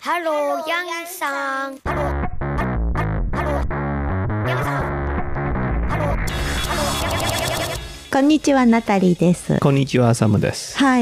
ハロー、ヤンさん。ハロー、ハロー、ヤンさん。ハロー、ハロー、 こんにちは、ナタリーです。 こんにちは、サムです。 はい。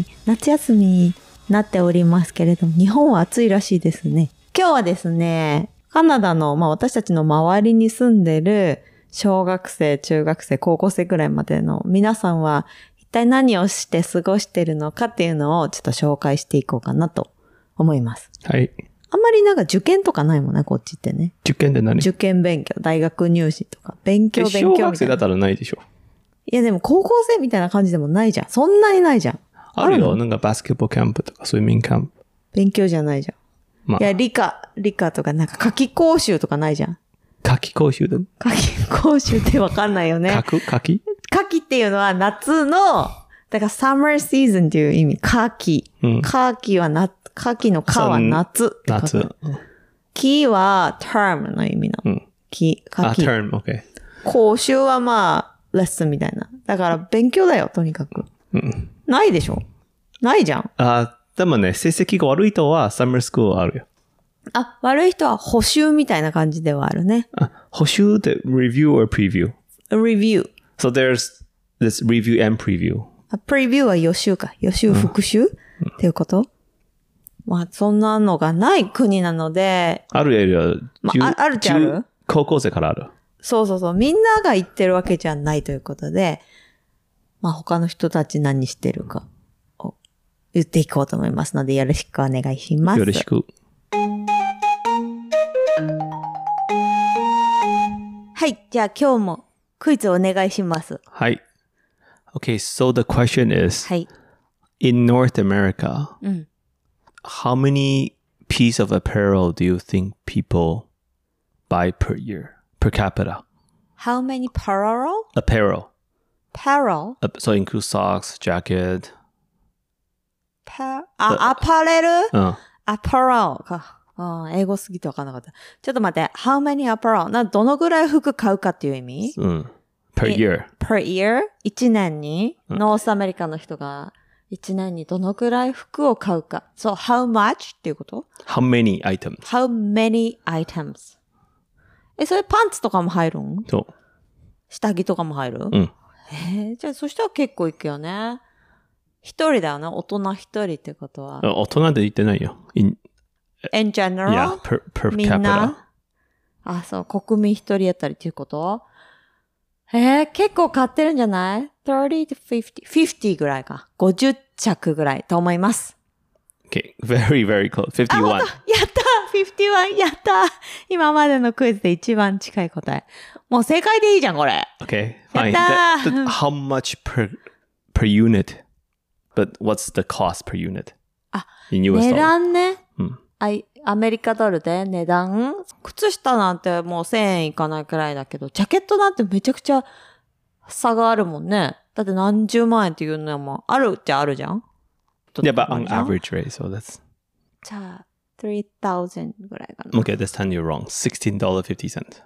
夏休みになっておりますけれども、日本は暑いらしいですね。今日はですね、カナダの、私たちの周りに住んでる小学生、中学生、高校生くらいまでの皆さんは一体何をして過ごしてるのかっていうのをちょっと紹介していこうかなと思います。 はい。 あんまりなんか受験とかないもんね、こっちってね。 受験って何？ 受験勉強、大学入試とか、勉強みたいな。 小学生だったらないでしょ。 いやでも高校生みたいな感じでもないじゃん。そんなにないじゃん。 あるよ。なんかバスケットキャンプとかスイミングキャンプ。 勉強じゃないじゃん。いや、理科とかなんか夏季講習とかないじゃん。 夏季講習だ。 夏季講習ってわかんないよね。 夏季っていうのは夏の、だから summer season っていう意味。夏季。夏季は夏季の夏は夏ってこと。 夏。 季は term の意味の。夏季。 term, okay。 講習はレッスンみたいな。だから勉強だよ、とにかく。ないでしょ？ないじゃん。 でもね、成績が悪い人はサマースクールあるよ。 悪い人は補習みたいな感じではあるね。 補習って review or preview? Review. So there's this review and preview. Preview は予習か。予習復習っていうこと？そんなのがない国なので。 あるよ。 あるっちゃある？ 高校生からある。 そう。みんなが言ってるわけじゃないということで、他の人たち何してるかを言っていこうと思いますので、よろしくお願いします。 よろしく。 はい。じゃあ今日もクイズお願いします。 はい。Okay, so the question is, はい。 in North America, how many pieces of apparel do you think people buy per year, per capita? How many apparel? Apparel. So include socks, jacket. アパレル？アパレルか。英語すぎてわかんなかった。ちょっと待って。How many apparel? どのぐらい服買うかっていう意味 ？per year. Per year? 1年に、ノースアメリカの人が1年にどのぐらい服を買うか。So, how much? っていうこと？ How many items? How many items? それパンツとかも入るん？ そう。 下着とかも入る？じゃあそしたら結構いくよね。一人だよね。大人一人ってことは。 大人で言ってないよ。In general? Yeah, per capita. みんな？そう、国民一人当たりっていうこと？結構買ってるんじゃない？ 30 to 50。50ぐらいか。50着ぐらいと思います。 Okay, very, very close. 51. やった !51! やった今までのクイズで一番近い答え。もう正解でいいじゃん、これ。 Okay, やっ fine. たー How much per unit? But what's the cost per unit? In US 値 dollar? 段ね。アメリカドルで値段？靴下なんてもう1000円いかないくらいだけど、ジャケットなんてめちゃくちゃ差があるもんね。だって何十万円っていうのもあるっちゃあるじゃん？ Yeah, but on average, right? So that's... じゃあ、$3,000 ぐらいかな。 Okay, this time you're wrong. $16.50.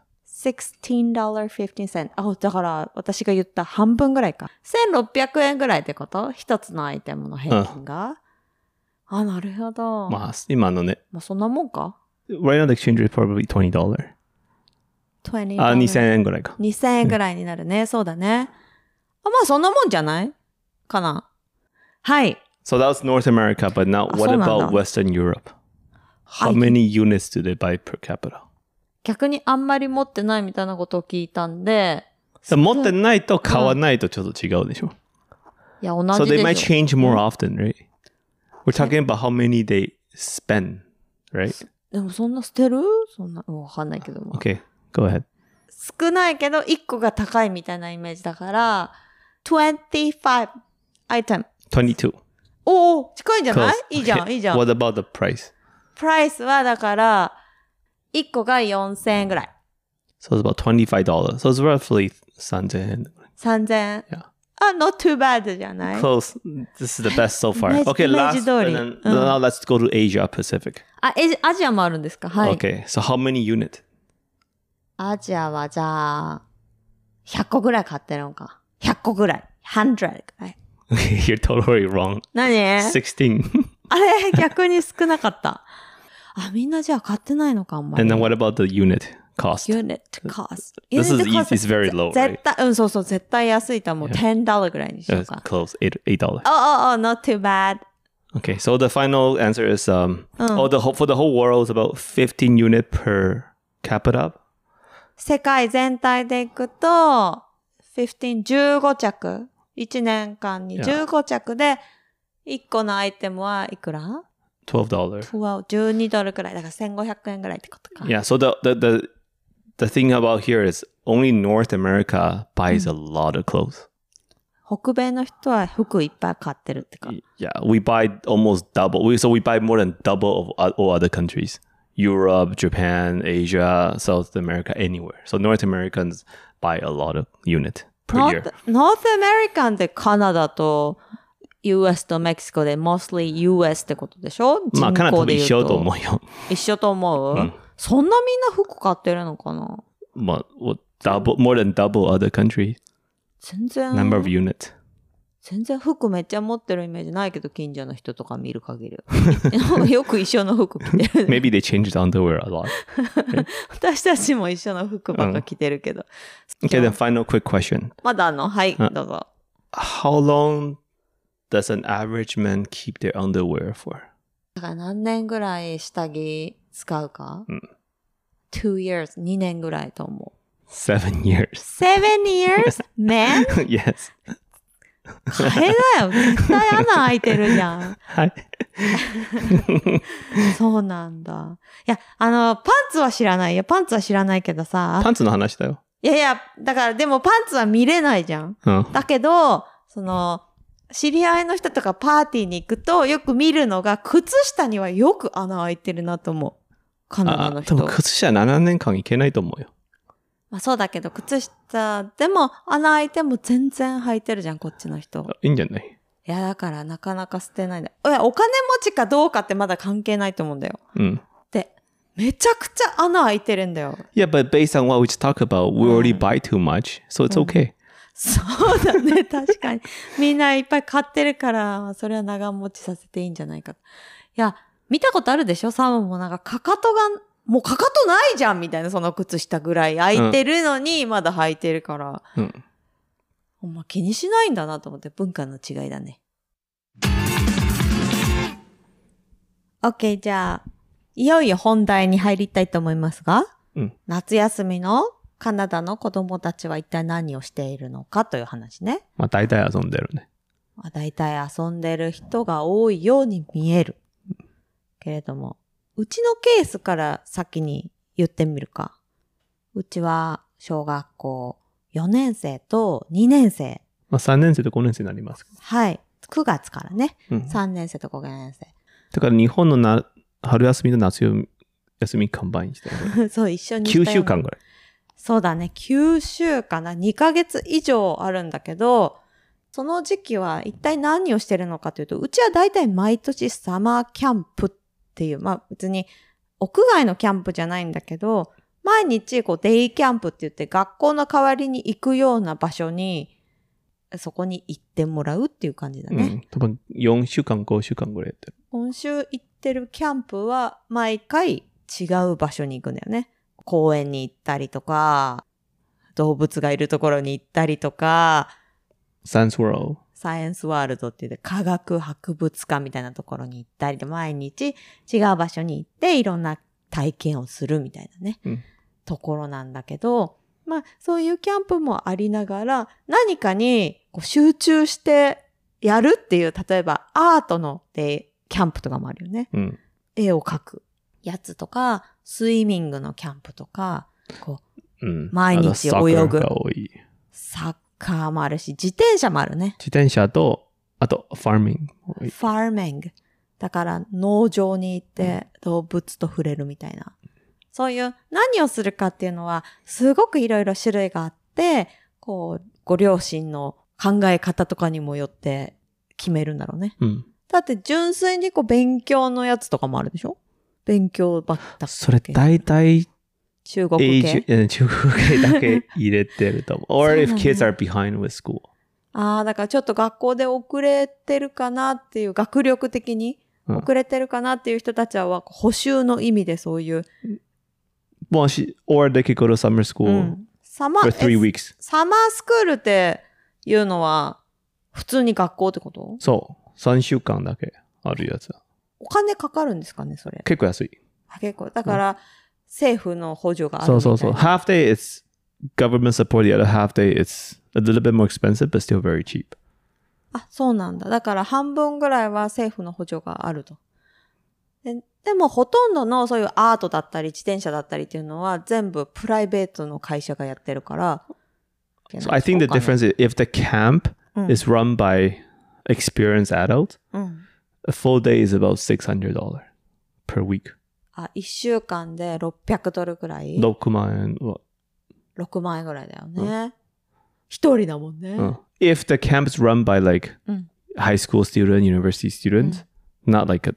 $16.50。だから私が言った半分ぐらいか。1600円ぐらいってこと？一つのアイテムの平均が？なるほど。 今のね。 そんなもんか？ Right now the exchange rate is probably $20. 2000円ぐらいか。 2000円ぐらいになるね。そうだね。そんなもんじゃないかな。はい。 So that was North America, but now what about Western Europe? How many units do they buy per capita? 逆にあんまり持ってないみたいなことを聞いたんで。 持ってないと買わないとちょっと違うでしょ。 いや、同じでしょ。 So they might change more often, right? We're talking about how many they spend, right? でもそんな捨てる？そんな、わかんないけども。 Okay, go ahead. 少ないけど1個が高いみたいなイメージだから、25 item. 22. 近いんじゃない？ いいじゃん。 What about the price? プライスはだから、1個が4000円ぐらい。 So it's about $25. So it's roughly 3000円。 3000円。 Yeah. Not too bad じゃない？ Close. This is the best so far. Okay, last. And then, now let's go to Asia Pacific. アジアもあるんですか？はい。 Okay, so how many unit? アジアはじゃあ、100個ぐらい買ってるのか。100個ぐらい。100ぐらい。 You're totally wrong. 何？ 16. あれ、逆に少なかった。 あ、みんなじゃあ買ってないのか、あんまり。 And then what about the unit cost? Unit cost. This is Unit cost it's very low, 絶対、そうそう、絶対安いと思う。$10ぐらいにしよう It's か。 close, $8. Oh, not too bad. Okay, so the final answer is for the whole world is about 15 unit per capita. 世界全体でいくと、15着。1年間に15着で、1個のアイテムはいくら $12. 12ドルくらい。だから1500円ぐらいってことか。 Yeah, so the thing about here is only North America buys a lot of clothes. 北米の人は服いっぱい買ってるってか。 Yeah, we buy almost double. So we buy more than double of all other countries. Europe, Japan, Asia, South America, anywhere. So North Americans buy a lot of unit per year. North American ってカナダと US とメキシコで mostly US ってことでしょ？ まあカナダと一緒とう。 思うよ。 一緒と思う、そんなみんな服買ってるのかな？ まあ、more than double other countries. 全然。 Number of units. 全然服めっちゃ持ってるイメージないけど、近所の人とか見る限り。よく一緒の服着てる。 Maybe they changed underwear a lot. 私たちも一緒の服ばっか着てるけど。 Okay, then final quick question. まだはい、どうぞ。 How long does an average man keep their underwear for? だから何年ぐらい下着使うか、?2 years, 2年ぐらいと思う。 7 years. 7 years? Man? Yes. 替えだよ。絶対穴開いてるじゃん。 はい。 そうなんだ。いや、パンツは知らないよ。パンツは知らないけどさ。 パンツの話だよ。 いや、だからでもパンツは見れないじゃん。だけど、知り合いの人とかパーティーに行くとよく見るのが、靴下にはよく穴開いてるなと思う。カナダの人。 でも靴下7年間いけないと思うよ。 まあそうだけど、靴下でも穴開いても全然履いてるじゃん、こっちの人。 いいんじゃない？ いや、だからなかなか捨てないんだ。いや、お金持ちかどうかってまだ関係ないと思うんだよ。で、めちゃくちゃ穴開いてるんだよ。 Yeah, but based on what we just talked about, we already buy too much, so it's okay. そうだね、確かに。みんないっぱい買ってるから、それは長持ちさせていいんじゃないか。いや、見たことあるでしょ？サムもなんかかかとが、もうかかとないじゃんみたいな、その靴下ぐらい開いてるのに、まだ履いてるから。ほんま気にしないんだなと思って、文化の違いだね。OK、じゃあ、いよいよ本題に入りたいと思いますが、夏休みのカナダの子供たちは一体何をしているのかという話ね。 まあ大体遊んでるね。 大体遊んでる人が多いように見える。けれども、うちのケースから先に言ってみるか。うちは小学校4年生と2年生。 まあ3年生と5年生になります。 はい。9月からね。3年生と5年生。 だから日本の春休みと夏休みカンバインしてる。 そう、一緒にしたよ。 9週間ぐらい。 そうだね。9週かな。2ヶ月以上あるんだけど、その時期は一体何をしてるのかというと、うちはだいたい毎年サマーキャンプっていう、まあ別に屋外のキャンプじゃないんだけど、毎日デイキャンプって言って学校の代わりに行くような場所に、そこに行ってもらうっていう感じだね。 多分4週間、5週間ぐらいやってる。 今週行ってるキャンプは毎回違う場所に行くんだよね。公園に行ったりとか、動物がいるところに行ったりとか、 サイエンスワールド。 サイエンスワールドって言って科学博物館みたいなところに行ったりで、毎日違う場所に行っていろんな体験をするみたいなね、ところなんだけど、まあそういうキャンプもありながら、何かに集中してやるっていう、例えばアートのキャンプとかもあるよね。絵を描くやつとか、スイミングのキャンプとか、毎日泳ぐ。サッカーもあるし、自転車もあるね。 自転車と、あと、ファーミング。 ファーミング。だから農場に行って動物と触れるみたいな。そういう何をするかっていうのは、すごくいろいろ種類があって、ご両親の考え方とかにもよって決めるんだろうね。だって純粋に勉強のやつとかもあるでしょ？勉強ばっかり。 それ大体中国系？ 中国系だけ入れてると思う。Or if kids are behind with school. だからちょっと学校で遅れてるかなっていう学力的に遅れてるかなっていう人たちは補習の意味でそういう。 Well, or they could go to summer school サマ for 3 weeks. サマースクールっていうのは普通に学校ってこと？ そう。3週間だけあるやつ。 お金かかるんですかね、それ。 結構安い。 結構。だから、政府の補助があるみたいな。 そう。half day it's government support, the other half day it's a little bit more expensive, but still very cheap. あ、そうなんだ。だから半分ぐらいは政府の補助があると。でもほとんどのそういうアートだったり自転車だったりっていうのは全部プライベートの会社がやってるから。 So I think the difference is if the camp is run by experienced adults, a full day is about $600 per week. あ、1週間で$600くらい 6万円は。 6万円ぐらいだよね。一人だもんね。 If the camp is run by like high school student, university students, not like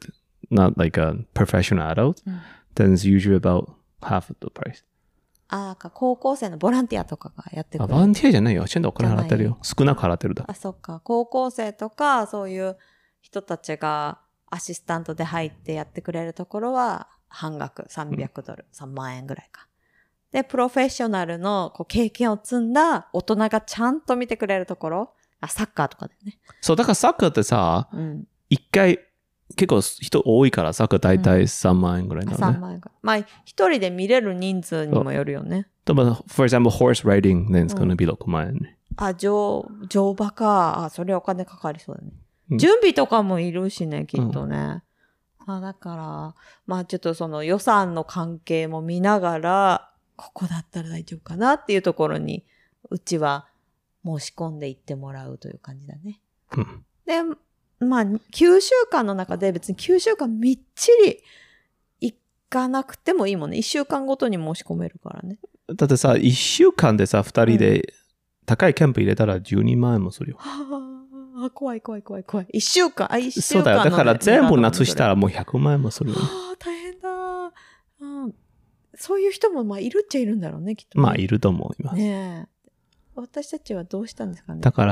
a professional adult, then it's usually about half of the price. 高校生のボランティアとかがやってくれる。 ボランティアじゃないよ。ちゃんとお金払ってるよ。少なく払ってるだ。 そっか。高校生とか、そういう人たちがアシスタントで入ってやってくれるところは半額、$300、3万円ぐらいか。で、プロフェッショナルの経験を積んだ大人がちゃんと見てくれるところ、サッカーとかでね。 そう、だからサッカーってさ、一回、結構人多いからサッカー大体3万円ぐらいなのね。 3万円ぐらい。まあ、一人で見れる人数にもよるよね。 でも、for example, horse riding, then it's gonna be6万円ね。 乗馬か。それお金かかりそうだね。準備とかもいるしね、きっとね。だから、まあちょっとその予算の関係も見ながら、ここだったら大丈夫かなっていうところに、うちは申し込んで行ってもらうという感じだね。で、まあ9週間の中で別に9週間みっちり行かなくてもいいもんね。1週間ごとに申し込めるからね。 だってさ、1週間でさ、2人で高いキャンプ入れたら12万円もするよ。 怖い。1週間、1週間そうだよ。だから全部夏したらもう100万円もするよ。 大変だ。そういう人もまあいるっちゃいるんだろうね、きっと、ね。 まあいると思います。 ねえ。私たちはどうしたんですかね。 だから、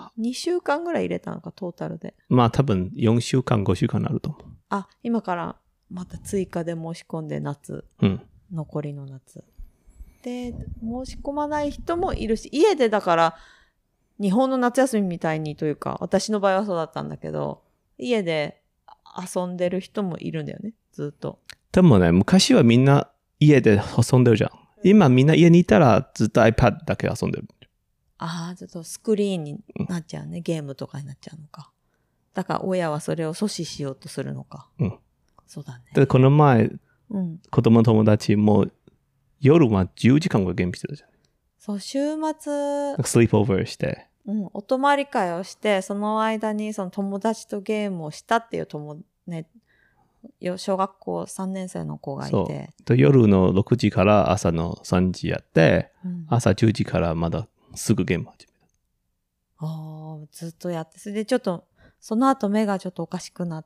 2週間ぐらい入れたのか、トータルで。 まあ多分4週間、5週間になると思う。 今からまた追加で申し込んで夏。残りの夏。で、申し込まない人もいるし、家でだから、日本の夏休みみたいにというか、私の場合はそうだったんだけど、家で遊んでる人もいるんだよね、ずっと。 でもね、昔はみんな家で遊んでるじゃん。今みんな家にいたらずっと iPad だけ遊んでる。 ちょっとスクリーンになっちゃうね、ゲームとかになっちゃうのか。だから親はそれを阻止しようとするのか。そうだね。 で、この前、子供の友達も夜は10時間ぐらいゲームしてたじゃん。 そう、週末、 スリープオーバーして。 お泊まり会をして、その間にその友達とゲームをしたっていう小学校3年生の子がいて。 そう。夜の6時から朝の3時やって、朝10時からまだすぐゲーム始めた。 ずっとやって。それでちょっと、その後目がちょっとおかしくなって、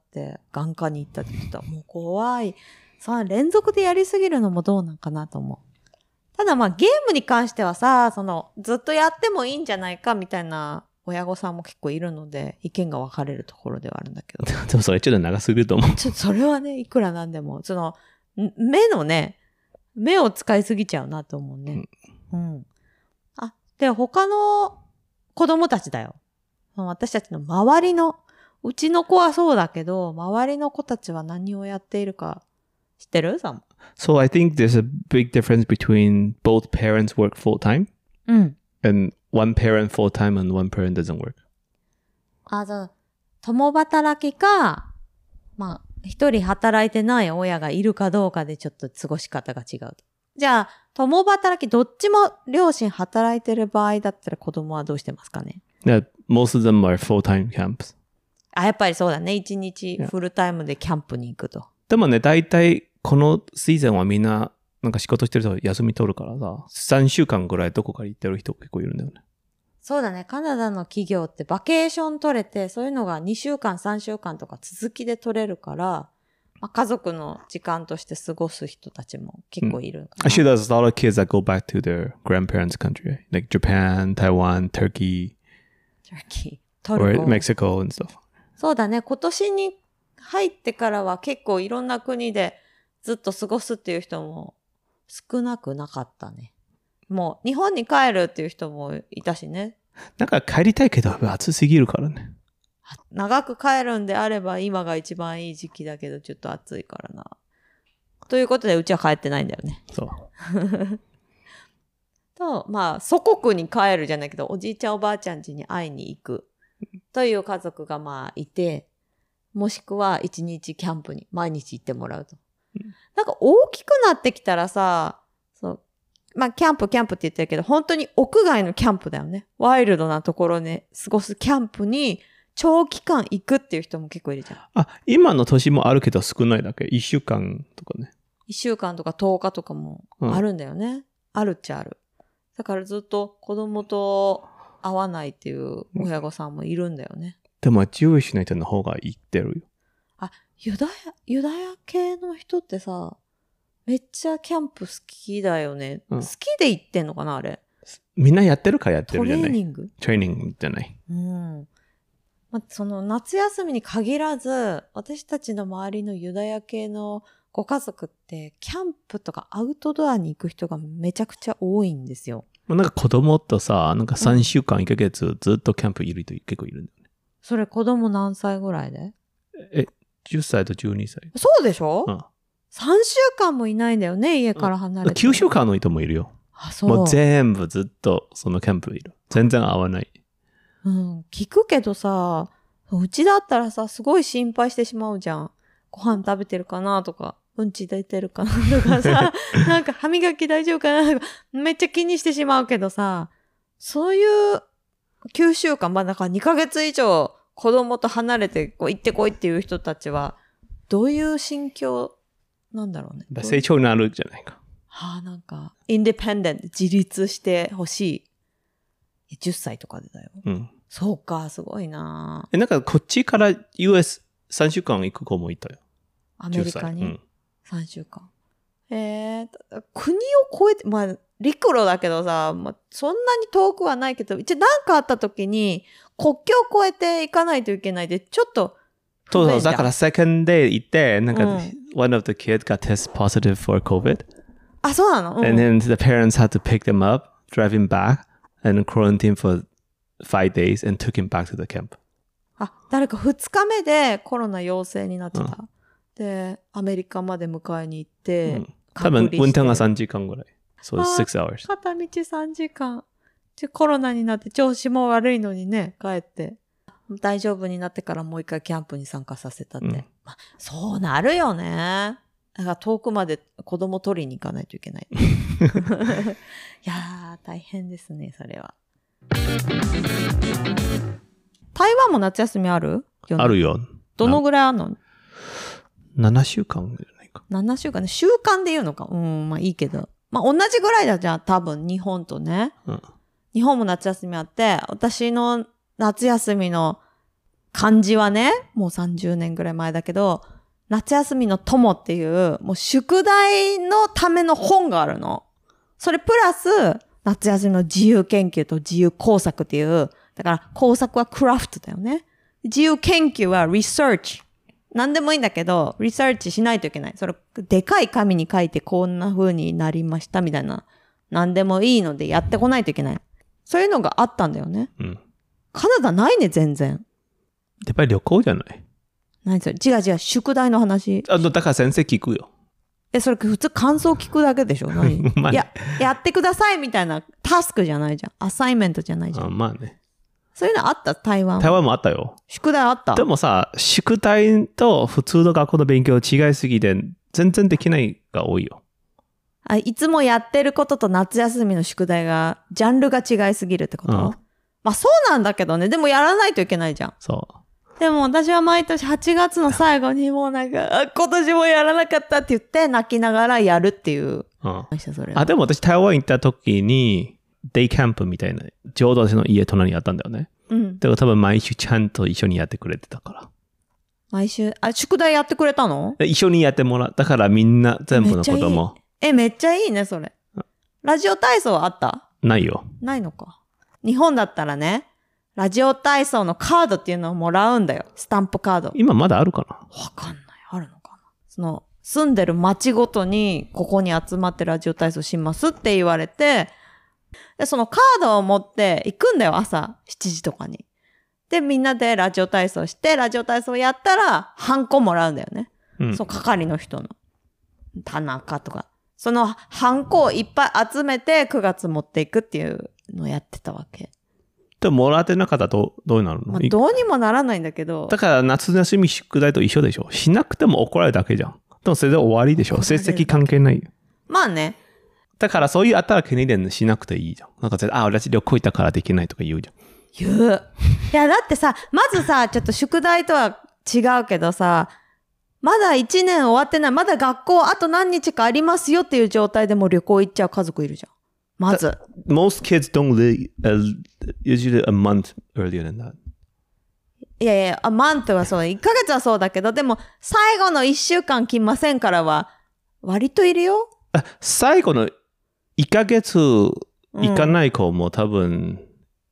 眼科に行ったって言ってた。もう怖い。連続でやりすぎるのもどうなんかなと思う。ただまあゲームに関してはさ、ずっとやってもいいんじゃないかみたいな親御さんも結構いるので、意見が分かれるところではあるんだけど。 でもそれちょっと長すぎると思う。 ちょっとそれはね、いくらなんでも、目を使いすぎちゃうなと思うね。で、他の子供たちだよ。私たちの周りの、うちの子はそうだけど、周りの子たちは何をやっているか知ってる？ So I think there's a big difference between both parents work full time and one parent full time and one parent doesn't work. 共働きか、まあ、一人働いてない親がいるかどうかでちょっと過ごし方が違う。じゃあ、共働き、どっちも両親働いてる場合だったら子供はどうしてますかね？ Yeah, most of them are full-time camps. やっぱりそうだね。1日フルタイムでキャンプに行くと。 でもね、大体このシーズンはみんななんか仕事してる人休み取るからさ、3週間ぐらいどこかに行ってる人結構いるんだよね。 そうだね。カナダの企業ってバケーション取れて、そういうのが2週間、3週間とか続きで取れるから、家族の時間として過ごす人たちも結構いる。 Actually, there's a lot of kids that go back to their grandparents' country, like Japan, Taiwan, Turkey, or Mexico and stuff. そうだね。今年に入ってからは結構いろんな国でずっと過ごすっていう人も少なくなかったね。もう日本に帰るっていう人もいたしね。 なんか帰りたいけど暑すぎるからね。 長く帰るんであれば今が一番いい時期だけどちょっと暑いからな。ということでうちは帰ってないんだよね。 そう。 と、まあ祖国に帰るじゃないけどおじいちゃんおばあちゃん家に会いに行くという家族がまあいて、もしくは一日キャンプに毎日行ってもらうと。なんか大きくなってきたらさ、そうまあキャンプって言ってるけど本当に屋外のキャンプだよね。ワイルドなところで過ごすキャンプに長期間行くっていう人も結構いるじゃん。 あ、今の年もあるけど少ないだけ。1週間とかね。 1週間とか10日とかもあるんだよね。あるっちゃある。だからずっと子供と会わないっていう親御さんもいるんだよね。 でも、ジューシュの人の方が言ってるよ。 あ、ユダヤ系の人ってさ、めっちゃキャンプ好きだよね。好きで行ってんのかなあれ。 みんなやってるからやってるじゃない。 トレーニングじゃない。 まあ、その夏休みに限らず、私たちの周りのユダヤ系のご家族って、キャンプとかアウトドアに行く人がめちゃくちゃ多いんですよ。 なんか子供とさ、なんか3週間1ヶ月ずっとキャンプいる人結構いるんだよね。 それ子供何歳ぐらいで 10歳と12歳。 そうでしょ、 うん、 ?3 週間もいないんだよね、家から離れて。 9週間の人もいるよ。 あ、そう。 もう全部ずっとそのキャンプいる。全然合わない。 聞くけどさ、うちだったらさ、すごい心配してしまうじゃん。ご飯食べてるかなとか、うんち出てるかなとかさ、なんか歯磨き大丈夫かなとか、めっちゃ気にしてしまうけどさ、そういう9週間、まあだから2ヶ月以上子供と離れてこう行ってこいっていう人たちは、どういう心境なんだろうね。 成長になるじゃないか。 なんか、インディペンデント、自立してほしい。10歳とかでだよ。そうか、すごいな。 なんかこっちから US3 週間行く子もいたよ。 アメリカに、3週間。国を越えて、まあ、陸路だけどさ、まあ、そんなに遠くはないけど、一応何かあった時に、国境を越えて行かないといけないで、ちょっと。 そう、だから second day 行って、なんか、one of the kids got tested positive for COVID. あ、そうなの、 And then the parents had to pick them up, drive him back, and quarantine for 5 days and took him back to the camp. 誰か2日目でコロナ陽性になってた。で、アメリカまで迎えに行って、 多分運転が3時間ぐらい。そう、6 hours。 片道3時間。コロナになって調子も悪いのにね、帰って。大丈夫になってからもう一回キャンプに参加させたって。まあ、そうなるよね。だから遠くまで子供取りに行かないといけない。いやー、大変ですね、それは。台湾も夏休みある？ あるよ。 どのぐらいあるの ？7週間じゃないか。 7週間ね。週間で言うのか。まあいいけど。まあ同じぐらいだじゃん、多分日本とね。日本も夏休みあって、私の夏休みの漢字はね、もう30年ぐらい前だけど、夏休みの友っていう、もう宿題のための本があるの。それプラス、夏休みの自由研究と自由工作っていう、だから工作はクラフトだよね。自由研究はリサーチ。何でもいいんだけど、リサーチしないといけない。それ、でかい紙に書いてこんな風になりましたみたいな。何でもいいのでやってこないといけない。そういうのがあったんだよね。カナダないね、全然。 やっぱり旅行じゃない？ 何それ？違う、宿題の話。 だから先生聞くよ。 それ普通感想聞くだけでしょ？何やってくださいみたいなタスクじゃないじゃん。アサイメントじゃないじゃん。 まあね。 そういうのあった？台湾もあったよ。 宿題あった？ でもさ、宿題と普通の学校の勉強違いすぎて、全然できないが多いよ。 いつもやってることと夏休みの宿題が、ジャンルが違いすぎるってこと？まあそうなんだけどね。でもやらないといけないじゃん。 そう。 でも私は毎年8月の最後にもうなんか、今年もやらなかったって言って泣きながらやるっていう。 でも私台湾行った時に、デイキャンプみたいな、ちょうど私の家隣にあったんだよね。だから多分毎週ちゃんと一緒にやってくれてたから。 毎週、宿題やってくれたの？ 一緒にやってもらった。だからみんな全部の子供。 めっちゃいいね、それ。ラジオ体操あった？ ないよ。 ないのか。日本だったらね、 ラジオ体操のカードっていうのをもらうんだよ。スタンプカード。 今まだあるかな？ わかんない。あるのかな。その、住んでる町ごとに、ここに集まってラジオ体操しますって言われて、で、そのカードを持って行くんだよ、朝7時とかに。で、みんなでラジオ体操して、ラジオ体操やったら、ハンコもらうんだよね。その係の人の。田中とか。そのハンコをいっぱい集めて9月持っていくっていうのをやってたわけ。 でももらってなかったらどうなるの？ どうにもならないんだけど。 だから夏休み宿題と一緒でしょ。しなくても怒られるだけじゃん。でもそれで終わりでしょ。成績関係ないよ。 まあね。 だからそういう働きにでしなくていいじゃん。なんか私旅行行ったからできないとか言うじゃん。 言う。いや、だってさ、まずさ、ちょっと宿題とは違うけどさ、まだ1年終わってない、まだ学校あと何日かありますよっていう状態でも旅行行っちゃう家族いるじゃん。まず。 Most kids don't leave usually a month earlier than that. いやいや、マントはそう、1ヶ月はそうだけど、でも最後の1週間来ませんからは、割といるよ。 最後の1ヶ月行かない子も多分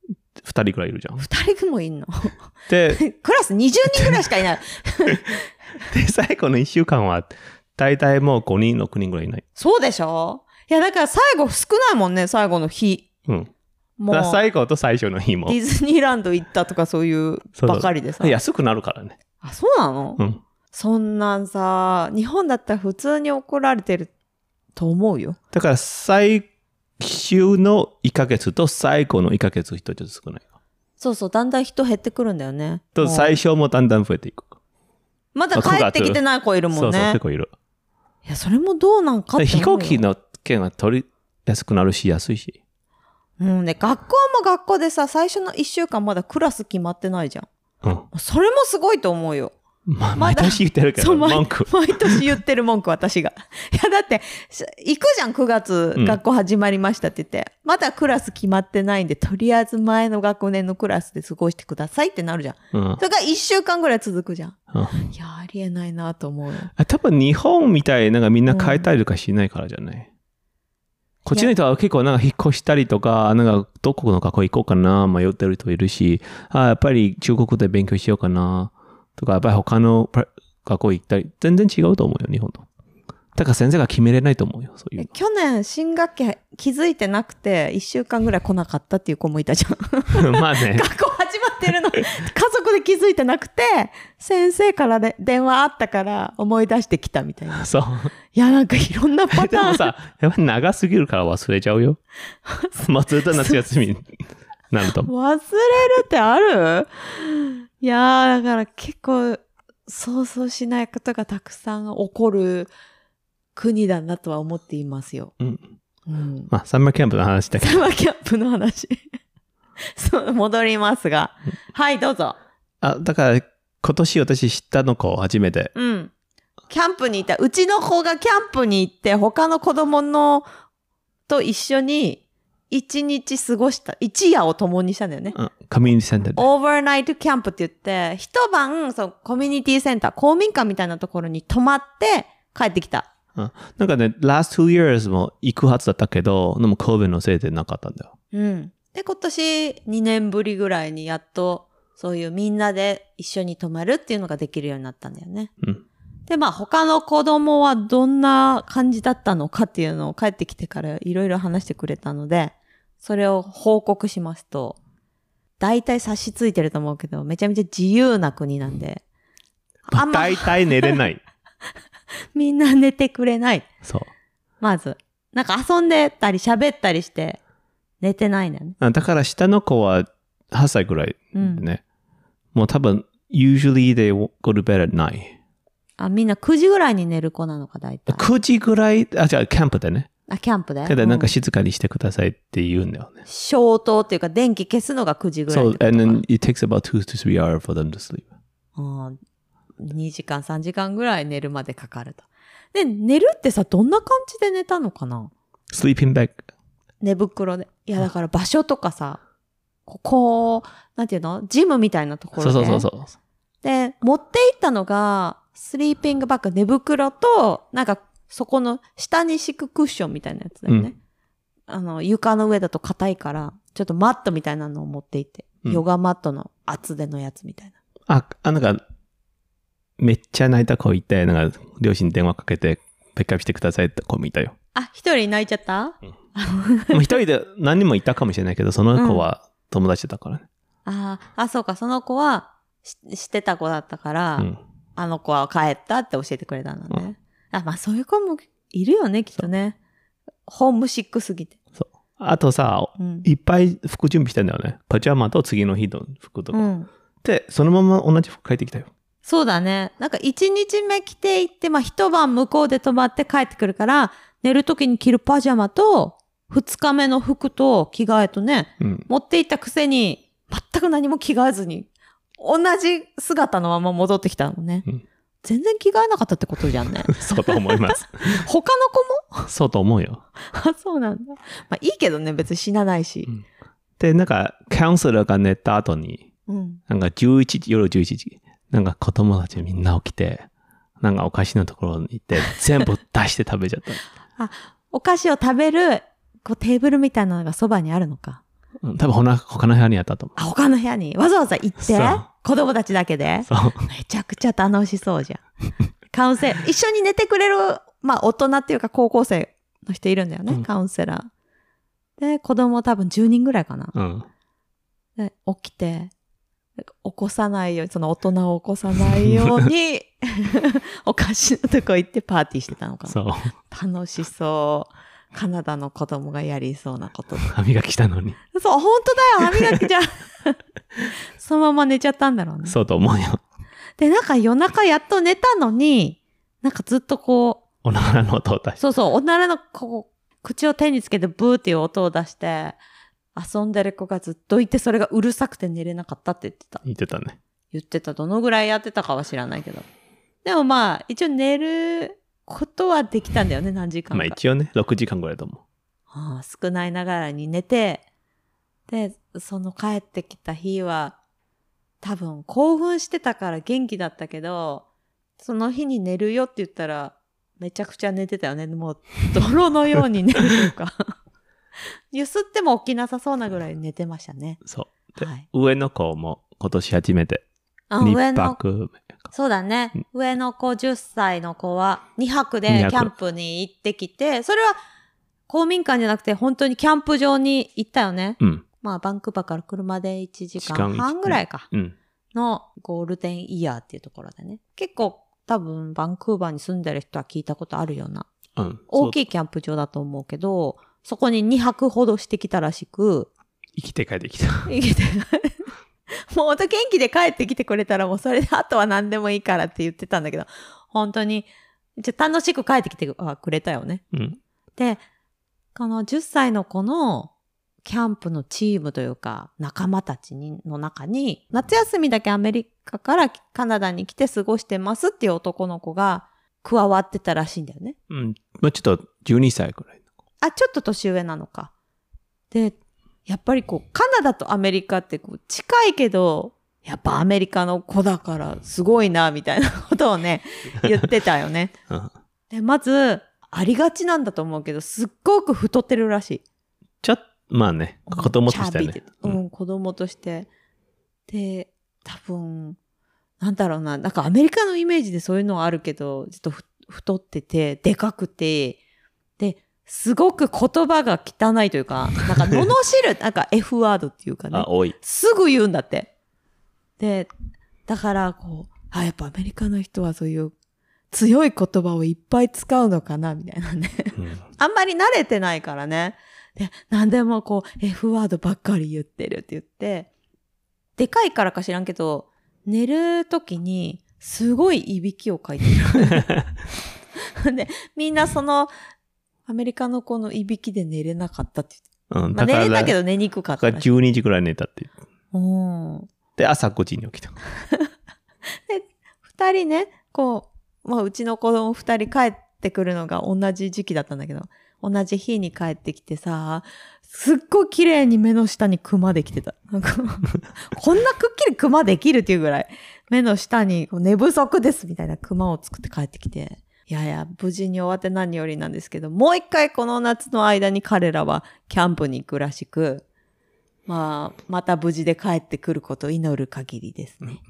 2人くらいいるじゃん。 2人もいんの。 で、 クラス20人ぐらいしかいない。 で、最後の1週間は大体もう5人、6人ぐらいいない。 そうでしょ？いや、だから最後少ないもんね、最後の日。 うん。 もうだから最後と最初の日も。 ディズニーランド行ったとかそういうばかりでさ。 安くなるからね。 あ、そうなの？ うん。 そんなんさ、日本だったら普通に怒られてると思うよ。 だから最終の1ヶ月と最後の1ヶ月人ちょっと少ない。 そうそう、だんだん人減ってくるんだよね。 と最初もだんだん増えていく。 まだ帰ってきてない子いるもんね。 そうそう、結構いる。 いや、それもどうなんかって思うよ。 飛行機の券は取りやすくなるし、安いし。 うんね、学校も学校でさ、最初の1週間まだクラス決まってないじゃん。 うん。 それもすごいと思うよ。 毎年言ってるけど、文句。 毎年言ってる文句、私が。いや、だって、行くじゃん、9月、学校始まりましたって言って。まだクラス決まってないんで、とりあえず前の学年のクラスで過ごしてくださいってなるじゃん。それが1週間ぐらい続くじゃん。いや、ありえないなと思うよ。 多分日本みたいなんかみんな変えたりとかしないからじゃない。こっちの人は結構なんか引っ越したりとか、なんかどこの学校行こうかな、迷ってる人いるし、やっぱり中国で勉強しようかな、とか、やっぱり他の学校行ったり、全然違うと思うよ、日本と。だから先生が決めれないと思うよ、そういう。 去年、新学期気づいてなくて、1週間ぐらい来なかったっていう子もいたじゃん。 まあね。 学校始まってるの、家族で気づいてなくて、先生から電話あったから思い出してきたみたいな。 そう。 いや、なんかいろんなパターン。 でもさ、やっぱり長すぎるから忘れちゃうよ。もうずっと夏休みになると。 忘れるってある？いやー、だから結構想像しないことがたくさん起こる国だなとは思っていますよ。 うん。まあ、サマーキャンプの話だけど。 サマーキャンプの話。そう、戻りますが。はい、どうぞ。 だから今年私知ったの子初めて。 うん。キャンプに行った。うちの子がキャンプに行って、他の子供のと一緒に一日過ごした、一夜を共にしたんだよね。 コミュニティセンターで。 オーバーナイトキャンプって言って、一晩、そう、コミュニティセンター、公民館みたいなところに泊まって帰ってきた。 なんかね、last 2 years も行くはずだったけど、でも COVID のせいでなかったんだよ。 うん。で、今年2年ぶりぐらいにやっと、そういうみんなで一緒に泊まるっていうのができるようになったんだよね。 うん。 で、まあ他の子供はどんな感じだったのかっていうのを帰ってきてからいろいろ話してくれたので、それを報告しますと、大体察しついてると思うけど、めちゃめちゃ自由な国なんで。 大体寝れない。 みんな寝てくれない。 そう。 まず。なんか遊んでたり喋ったりして寝てないんだよね。 だから下の子は8歳ぐらいでね。もう多分、usually they go to bed at 9. みんな9時ぐらいに寝る子なのか、大体。 9時ぐらい、じゃあキャンプでね。 キャンプで。 ただなんか静かにしてくださいって言うんだよね。 消灯っていうか電気消すのが9時ぐらい。 そう、and then it takes about 2 to 3 hours for them to sleep. 2時間、3時間ぐらい寝るまでかかると。で、寝るってさ、どんな感じで寝たのかな？ sleeping bag. 寝袋で。いや、だから場所とかさ、ここ、なんていうの？ジムみたいなところで。 そう。 で、持って行ったのが、スリーピングバッグ、寝袋と、なんか、そこの下に敷くクッションみたいなやつだよね。床の上だと硬いから、ちょっとマットみたいなのを持って行って。 ヨガマットの厚手のやつみたいあ、なんか、めっちゃ泣いた子いて、なんか、両親に電話かけて、ピックアップしてくださいって子もいたよ。 な。一人泣いちゃった？ もう一人で何人もいたかもしれないけど、その子は友達だからね。 そうか、その子は知ってた子だったから、あの子は帰ったって教えてくれたんだね。まあそういう子もいるよね、きっとね。ホームシックすぎて。 そう。あとさ、いっぱい服準備してんだよね。パジャマと次の日の服とか。で、そのまま同じ服帰ってきたよ。 そうだね。なんか1日目着ていって、まあ一晩向こうで泊まって帰ってくるから、寝るときに着るパジャマと、2日目の服と着替えとね、持って行ったくせに、全く何も着替えずに、同じ姿のまま戻ってきたのね。全然着替えなかったってことじゃんね。 そうと思います。 他の子もそうと思うよ。 そうなんだ。まあいいけどね、別に死なないし。 で、なんか、カウンセラーが寝た後に、なんか夜11時、なんか子供たちみんな起きて、なんかお菓子のところに行って、全部出して食べちゃった。 お菓子を食べる、こうテーブルみたいなのがそばにあるのか。 多分他の部屋にあったと思う。 他の部屋にわざわざ行って子供たちだけでめちゃくちゃ楽しそうじゃん。カウンセラー、一緒に寝てくれる、まあ大人っていうか高校生の人いるんだよね、カウンセラー。で、子供多分10人ぐらいかな。で、起きて、起こさないように、その大人を起こさないように、お菓子のとこ行ってパーティーしてたのかな。 そう。 楽しそう。カナダの子供がやりそうなこと。 歯磨きしたのに。 そう、本当だよ、歯磨きじゃん。そのまま寝ちゃったんだろうね。 そうと思うよ。 で、なんか夜中やっと寝たのに、なんかずっとこう。 おならの音を出して。 そうそう、おならのこう、口を手につけてブーっていう音を出して、遊んでる子がずっといて、それがうるさくて寝れなかったって言ってた。 言ってたね。 言ってた。どのぐらいやってたかは知らないけど。でもまあ、一応寝ることはできたんだよね、何時間か。 まあ一応ね、6時間ぐらいだもん。 少ないながらに寝て、で、その帰ってきた日は、多分興奮してたから元気だったけど、その日に寝るよって言ったら、めちゃくちゃ寝てたよね。もう、泥のように寝るというか。ゆすっても起きなさそうなぐらい寝てましたね。 そう。で、上の子も今年初めて。 2泊。そうだね。上の子10歳の子は2泊でキャンプに行ってきて、それは公民館じゃなくて本当にキャンプ場に行ったよね。まあバンクーバーから車で1時間半ぐらいか。のゴールデンイヤーっていうところでね。結構多分バンクーバーに住んでる人は聞いたことあるような。大きいキャンプ場だと思うけど、そこに2泊ほどしてきたらしく。 生きて帰ってきた。 生きてもう元気で帰ってきてくれたらもうそれであとは何でもいいからって言ってたんだけど、本当に楽しく帰ってきてくれたよね。で、この10歳の子のキャンプのチームというか仲間たちの中に、夏休みだけアメリカからカナダに来て過ごしてますっていう男の子が加わってたらしいんだよね。 もうちょっと12歳くらい。 ちょっと年上なのか。で、やっぱりこう、カナダとアメリカってこう近いけど、やっぱアメリカの子だからすごいな、みたいなことをね、言ってたよね。で、まず、ありがちなんだと思うけど、すっごく太ってるらしい。 まあね、子供としてね。 子供として。で、多分、なんだろうな、なんかアメリカのイメージでそういうのはあるけど、ちょっと太ってて、でかくて、で、すごく言葉が汚いというか、なんか罵る、なんか F ワードっていうかね。 多い。 すぐ言うんだって。で、だからこう、やっぱアメリカの人はそういう強い言葉をいっぱい使うのかな、みたいなね。あんまり慣れてないからね。で、なんでもこう F ワードばっかり言ってるって言って、でかいからか知らんけど、寝るときにすごいいびきをかいてる。で、みんなその、アメリカの子のいびきで寝れなかったって言って。寝れたけど寝にくかった。 12時くらい寝たって言って。 で、朝5時に起きた。 で、2人ね、こう、まあうちの子供2人帰ってくるのが同じ時期だったんだけど、同じ日に帰ってきてさ、すっごい綺麗に目の下にクマできてた。なんかこんなくっきりクマできるっていうぐらい、目の下に寝不足ですみたいなクマを作って帰ってきて、いやいや、無事に終わって何よりなんですけど、もう一回この夏の間に彼らはキャンプに行くらしく、 まあ、また無事で帰ってくることを祈る限りですね。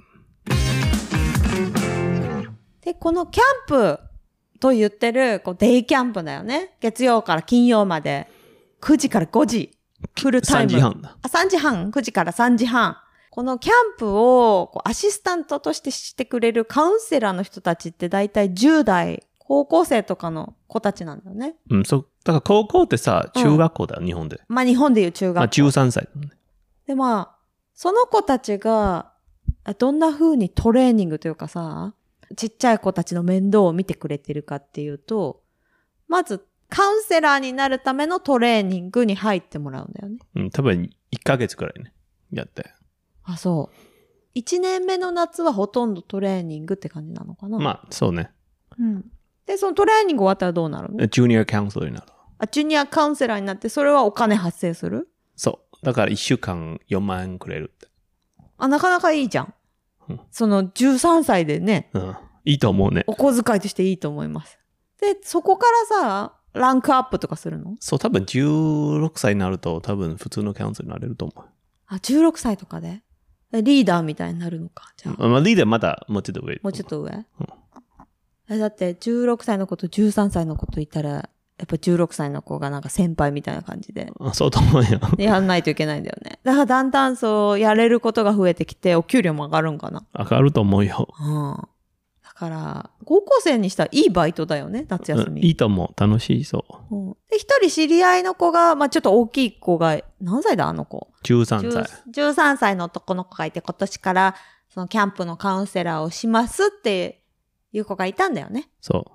で、このキャンプと言ってる、デイキャンプだよね。月曜から金曜まで、9時から5時、フルタイム。 3時半だ。 3時半、9時から3時半。このキャンプをアシスタントとしてしてくれるカウンセラーの人たちってだいたい10代、高校生とかの子たちなんだよね。 うん、そう。だから高校ってさ、中学校だよ、日本で。 まあ日本でいう中学校。 まあ13歳だね。 でまあ、その子たちが、どんな風にトレーニングというかさ、ちっちゃい子たちの面倒を見てくれてるかっていうと、まずカウンセラーになるためのトレーニングに入ってもらうんだよね。 うん、多分1ヶ月くらいね、やって。 あ、そう。1年目の夏はほとんどトレーニングって感じなのかな。 まあ、そうね。 うん。で、そのトレーニング終わったらどうなるの？ ジュニアカウンセラーになる。 ジュニアカウンセラーになって、それはお金発生する？ そう。だから1週間4万円くれるって。 なかなかいいじゃん。 うん、 その13歳でね。 うん。いいと思うね。 お小遣いとしていいと思います。で、そこからさ、ランクアップとかするの？ そう、多分16歳になると多分普通のカウンセラーになれると思う。 16歳とかでリーダーみたいになるのか。じゃあ。 まあ、リーダーまだもうちょっと上。 もうちょっと上？だって16歳の子と13歳の子といたら、やっぱ16歳の子がなんか先輩みたいな感じで。 そうと思うよ。 やんないといけないんだよね。だからだんだんそうやれることが増えてきて、お給料も上がるんかな。 上がると思うよ。 うん。だから、高校生にしたらいいバイトだよね、夏休み。 いいと思う。楽しいそう。 うん、で、一人知り合いの子が、まあちょっと大きい子が、何歳だあの子。 13歳。 13歳の男の子がいて、今年からそのキャンプのカウンセラーをしますっていう子がいたんだよね。 そう。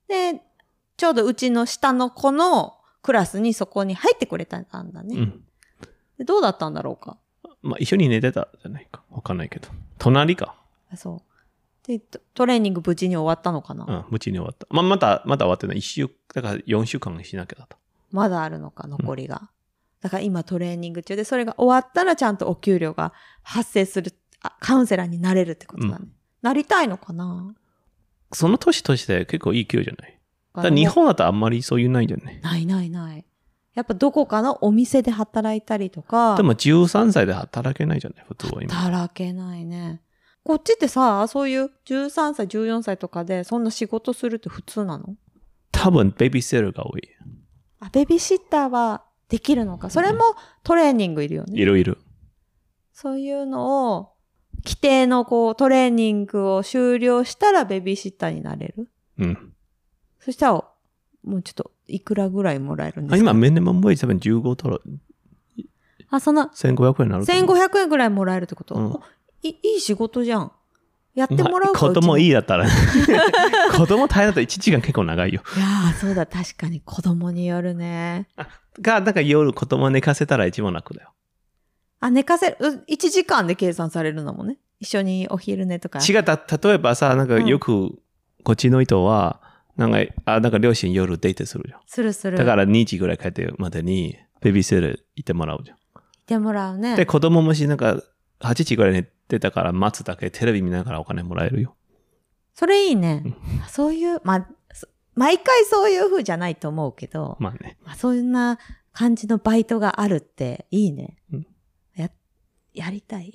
で、ちょうどうちの下の子のクラスにそこに入ってくれたんだね。 うん。 でどうだったんだろうか。 まあ一緒に寝てたじゃないか。わかんないけど。隣か。 そう。で、トレーニング無事に終わったのかな？ うん、無事に終わった。まあまだ終わってない。だから4週間しなきゃだと。 まだあるのか、残りが。だから今トレーニング中で、それが終わったらちゃんとお給料が発生する、カウンセラーになれるってことだね。なりたいのかな？ その年として結構いい給料じゃない？だから日本だとあんまりそういうないじゃない？ ない。やっぱどこかのお店で働いたりとか。 でも13歳で働けないじゃない？普通は今。 働けないね。こっちってさ、そういう13歳、14歳とかでそんな仕事するって普通なの？ 多分ベビーシッターが多い。 ベビーシッターはできるのか。それもトレーニングいるよね。 いる。 そういうのを、規定のトレーニングを終了したらベビーシッターになれる。 うん。 そしたら、もうちょっと、いくらぐらいもらえるんですか？ 今、ミニマムウェイジ多分15ドル。 その、 1500円になる。 1500円ぐらいもらえるってこと？いい仕事じゃん。やってもらうか、 子供いいだったら。子供大変だったら1時間結構長いよ。 いやー、そうだ、確かに子供によるね。 だから夜子供寝かせたら一番楽だよ。 寝かせる、1時間で計算されるのもね。一緒にお昼寝とか。 違う、例えばさ、なんかよく、こっちの人は、なんか両親夜デートするじゃん。 する。 だから2時ぐらい帰ってまでに、ベビーシッター行ってもらうじゃん。 行ってもらうね。 で、子供もしなんか、8時ぐらい寝てたから待つだけテレビ見ながらお金もらえるよ。 それいいね。そういう、毎回そういう風じゃないと思うけど、 まあね。 そんな感じのバイトがあるっていいね。やりたい。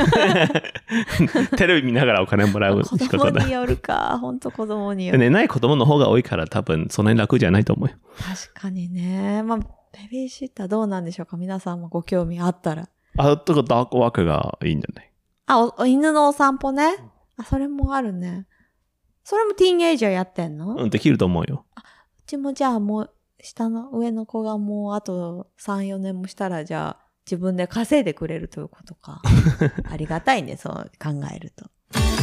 テレビ見ながらお金もらう子仕事だ。 供によるか。ほんと子供による。 寝ない子供の方が多いから多分そんなに楽じゃないと思うよ。 確かにね。ベビーシッターどうなんでしょうか？皆さんもご興味あったら。 ドッグワークがいいんじゃない？ 犬のお散歩ね。それもあるね。それもティーンエイジャーやってんの？ できると思うよ。 うちもじゃあもう、上の子がもうあと3、4年もしたらじゃあ自分で稼いでくれるということか。ありがたいね、そう考えると。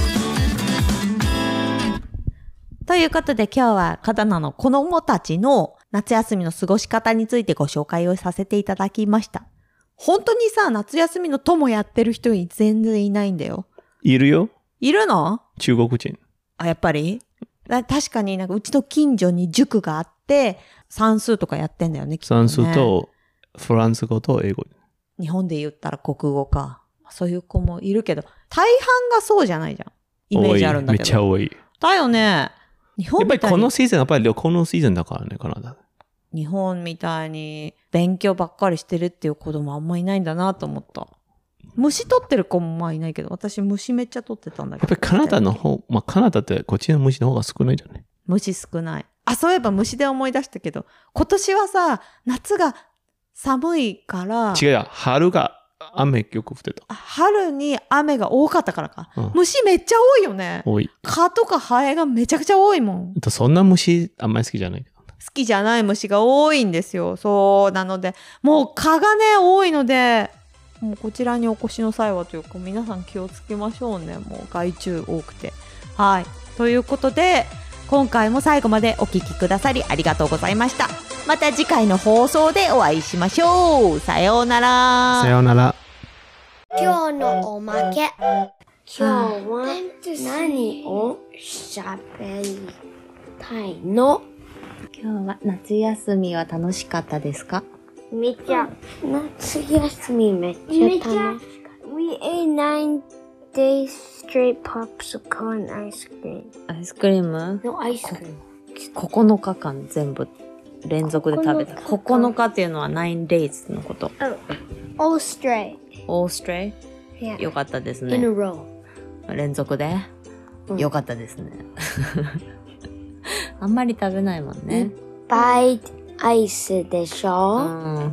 ということで今日はカタナの子供たちの夏休みの過ごし方についてご紹介をさせていただきました。本当にさ、夏休みの友やってる人全然いないんだよ。 いるよ。 いるの？ 中国人。 やっぱり？確かになんかうちの近所に塾があって、算数とかやってんだよね、きっとね。 算数とフランス語と英語。 日本で言ったら国語か。そういう子もいるけど、大半がそうじゃないじゃん。イメージあるんだけど。 めっちゃ多い。 だよね。日本みたいにやっぱりこのシーズン、やっぱり旅行のシーズンだからね、カナダ。 日本みたいに勉強ばっかりしてるっていう子供あんまいないんだなと思った。虫取ってる子もまあいないけど、私虫めっちゃ取ってたんだけど。 やっぱりカナダの方、まあカナダってこっちの虫の方が少ないじゃない。 虫少ない。あ、そういえば虫で思い出したけど、今年はさ、夏が寒いから。 違うよ。春が雨よく降ってた。 春に雨が多かったからか。 うん、 虫めっちゃ多いよね。 多い。 蚊とかハエがめちゃくちゃ多いもん。 そんな虫あんまり好きじゃないけど。 好きじゃない虫が多いんですよ。そうなので、もう蚊がね、多いので、もうこちらにお越しの際はというか、皆さん気をつけましょうね。もう害虫多くて。はい。ということで、今回も最後までお聞きくださりありがとうございました。また次回の放送でお会いしましょう。さようなら。 さようなら。 今日のおまけ。 今日は何を喋りたいの？ 今日は夏休みは楽しかったですか？ めっちゃ。夏休みめっちゃ楽しかった。We ate 9 days straight popsicle and ice cream. アイスクリーム No ice cream. 9日間全部連続で食べた。9日っていうのは9 days のこと。 All straight. All straight? Yeah. よかったです In a ね。 row. 連続で、よかったですね。あんまり食べないもんね。 バイアイスでしょ？ うん、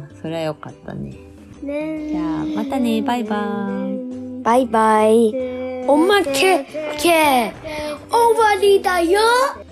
それはよかったね。 ね。 じゃあ、またね。バイバイ。 バイバイ。おまけ、終わりだよ。